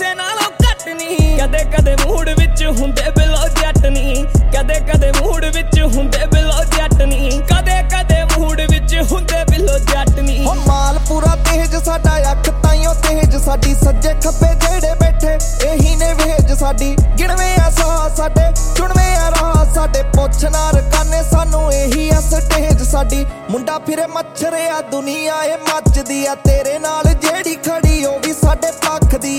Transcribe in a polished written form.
ਕਿਸੇ ਨਾਲੋਂ ਘੱਟ ਨਹੀਂ। ਕਦੇ ਕਦੇ ਮੂਡ ਵਿੱਚ ਹੁੰਦੇ ਬਿਲੋ ਜੱਟ ਨਹੀਂ, ਕਦੇ ਕਦੇ ਮੂਡ ਵਿੱਚ ਹੁੰਦੇ ਬਿਲੋ ਜੱਟ ਨਹੀਂ, ਕਦੇ ਕਦੇ ਮੂਡ ਵਿੱਚ ਹੁੰਦੇ ਬਿਲੋ ਜੱਟ ਨਹੀਂ। ਹੋ ਮਾਲ ਪੂਰਾ ਤੇਜ ਸਾਡਾ, ਅੱਖ ਤਾਈਓ ਤੇਜ ਸਾਡੀ, ਸੱਜੇ ਖੱਬੇ ਜਿਹੜੇ ਬੈਠੇ ਇਹੀ ਨੇ ਵੇਜ ਸਾਡੀ। ਗਿਣਵੇਂ ਆ ਸਾਹ ਸਾਡੇ, ਚੁਣਵੇਂ ਆ ਰਾਹ ਸਾਡੇ, ਪੁੱਛ ਨਾ ਰਕਾਨੇ ਸਾਨੂੰ ਇਹੀ ਆ ਸਟੇਜ ਸਾਡੀ। ਮੁੰਡਾ ਫਿਰੇ ਮੱਛਰ ਆ ਦੁਨੀਆ ਇਹ ਮੱਚਦੀ ਆ, ਤੇਰੇ ਨਾਲ ਜਿਹੜੀ ਖੜੀ ਉਹ ਵੀ ਸਾਡੇ ਪੱਖ ਦੀ।